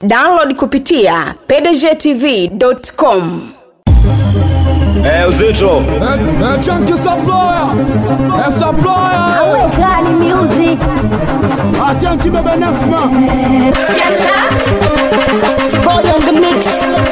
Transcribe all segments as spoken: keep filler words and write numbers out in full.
Download kupitia p d g t v dot com. Eh, uzito. Eh, eh, chunky supplier. Eh, supplier. Awekani music. Ah, chunky bebe Nesma. Yalla. God on the mix.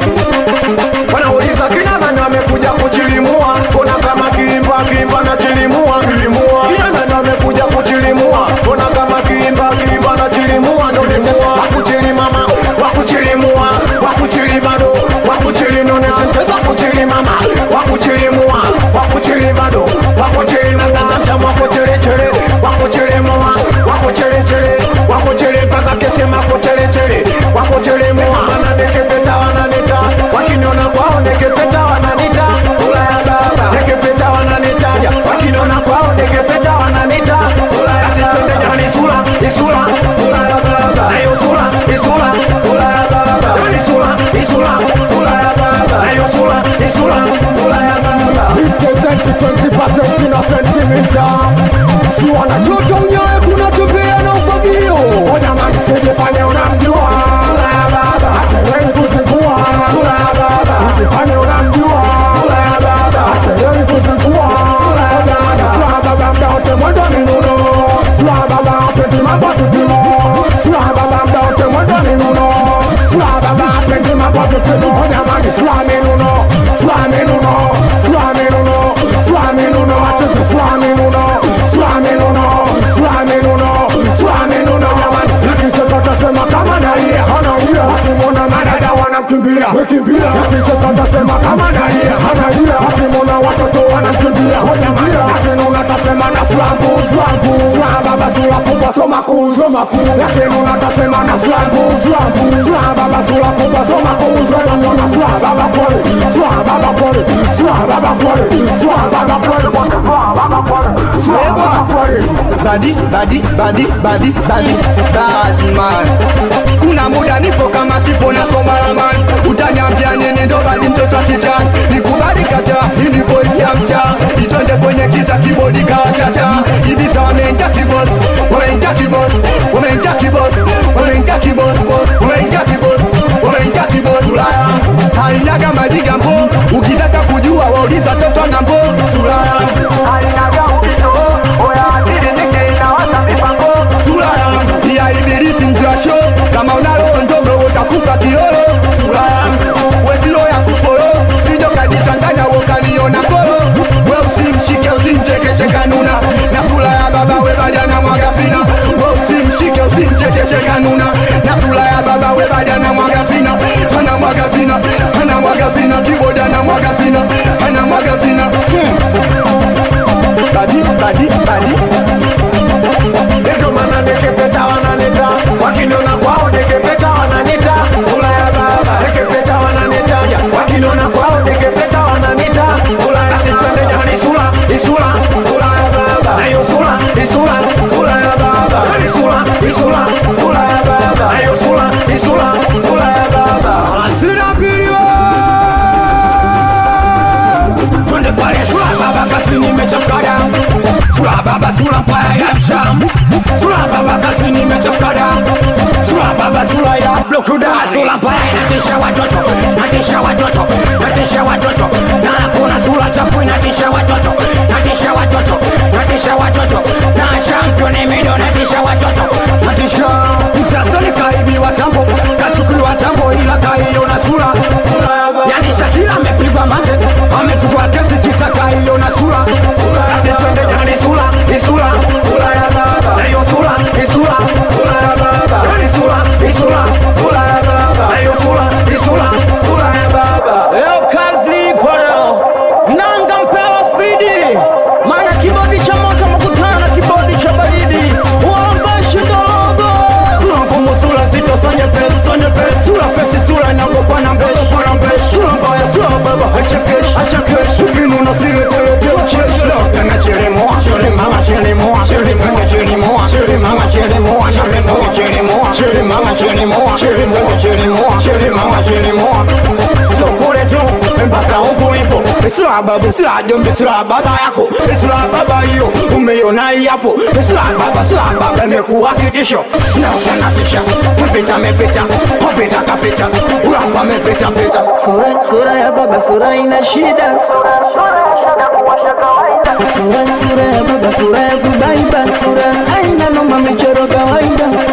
Wanauliza kina nani amekuja kuchilimua? Mbona kama kiimba kiimba na chilimua chilimua? Kina nani amekuja kuchilimua? Mbona kama kiimba kiimba na chilimua ndo limua? Wakuchili mama, wakuchilimua, wakuchili bado, wakuchili none senteza kuchili mama, wakuchilimua, wakuchili bado, wakuchili na tazamsha wakuchili chele, wakuchili mua, wakuchili chele, wakuchili paka kesema kuchili chele, wakuchili mua, wananekepeta wananita, wakiniona kwao nekepeta wananita, sura ya baba, nekepeta wananitaja, wakiniona kwao nekepeta wananita, sura ya baba, twende jani sura, isura, sura ya baba, ayo sura, isura, sura ya baba, jani sura, isura, sura ya baba, ayo sura, isura, sura ya baba. fifty percent, twenty percent na centimeter. Si wanachoto unyoe tunatupia na ufagio. Ona man sijifanya unamjua. Sura ya baba, Achelewi kuzingua. sura ya baba, Sijifanya unamjua. sura ya baba, Achelewi kuzingua. Sura ya baba. Sura ya baba mda wote mwendo ni nuno. Sura ya baba apendi mambo tutimo. Sura ya baba mda wote mwendo ni nuno. Sura ya baba apendi mambo tutimo. Ona man sura ya minuno. Sura ya minuno. Sura ya minuno. Sura ya minuno. Acheze sura ya minuno. Sura ya minuno. Sura ya minuno. Sura ya minuno. Jamani, nikicheka tasema kama nalia. Analia. Wakimwona madada wanamkimbia. Wekimbia. Nikicheka tasema kama nalia. Analia. Wakimwona watoto wanamkimbia. Hojamani, lakini unatasema na slambu. Slambu. Slam baba sula kubwa soma kuu. Soma kuu. Lakini unatasema na slambu. Slambu. Slam baba sula kubwa soma kuu. Soma kuu. Slam baba pole. Slam baba pole. Slam baba pole. Slam baba pole. Slam baba pole. Slam baba pole. Badi, badi, badi, badi, badi, badi man. Kuna muda nipo kama sipo na soma raman. Utaniambia nini ndo badi mtoto wa kijana. Nikubali kata, hii ni voice ya mtaa. Itonde kwenye kiza kibodi kawachata. Ibiza wameingia kibos, wameingia kibos, wameingia kibos, wameingia kibos, wameingia kibos, wameingia kibos. Ulaya, hainaga madiga mbo. Ukitaka kujua wauliza toto na mbo. Ulaya, hainaga ukito, oya akili nike inawasa mipango. Ulaya, ya ibilisi mzasho. Kama unalo ndogo utakufa kiolo. Ulaya, wezilo ya kuforo. Sijo kajichanganya wokaliona kolo. We usimshike usimchekeshe kanuna. Na sura ya baba we badiana mwagafina. We usimshike usimchekeshe kanuna. Na sura ya baba we badiana mwagafina. Hana mwagafina, hana mwagafina. Kiboda na mwagafina, hana mwagafina. Badi, badi, badi. ndio maana nekepeta wananita, wakiniona kwao nekepeta wananita, sura ya baba, nekepeta wananitaja, wakiniona kwao nekepeta wananita, sura ya basi twende jani sura, isura, sura ya baba, ayo sura, isura, sura ya baba, jani sura, isura, sura ya baba, ayo sura, isura, sura ya baba. Sina bilio. Twende pale sura baba kasi nimechakara. Sura baba sura mbaya ya msham. Sura baba kasi nimechakara. Sura baba sura ya blokuda. Sura mbaya inatisha watoto. Natisha watoto. Natisha watoto. Na kuna sura chafu inatisha watoto. Natisha watoto. Natisha watoto. Na champion imido natisha watoto. Natisha. Sasa ni kaibi wa tambo. Kachukui wa tambo ila kaiona sura. Yani Shakira amepigwa mate. Amefungwa kesi kisa kaiona sura. Basi twende jani sura, isura, sura ya baba, ayo sura, isura, sura ya baba, jani sura, isura, sura ya baba, ayo sura, isura, sura ya baba. Leo kazi ipo leo. Nanga mpela spidi. Maana kibodi cha moto makutana na kibodi cha baridi. Uambashi ndogo. Sura ngumu sura zito sonye pesi sonye pesi. Sura fesi sura inagopa na mbeshi na mbeshi. Sura mbaya sura baba hachekeshi hachekeshi. Ukinuna sile tele tele cheshi. Kana chere moa chere mama chere moa chere mama chere moa chere mama chere moa chere moa chere moa chere mama chere moa chere moa chere moa chere mama chere moa. So kule tu mpaka huku ipo Sura baba, sura jombe, sura baba yako, sura baba hiyo umeiona hapo. Sura baba, sura baba imekuwa kitisho, na utanatisha. Mpita mepita, mpita kapita, hapa mepita pita. Sura sura ya baba, sura ina shida. Sura sura shida kuwasha kawaida. Sura sura ya baba, sura ya kubaiba. Sura haina noma, michoro kawaida.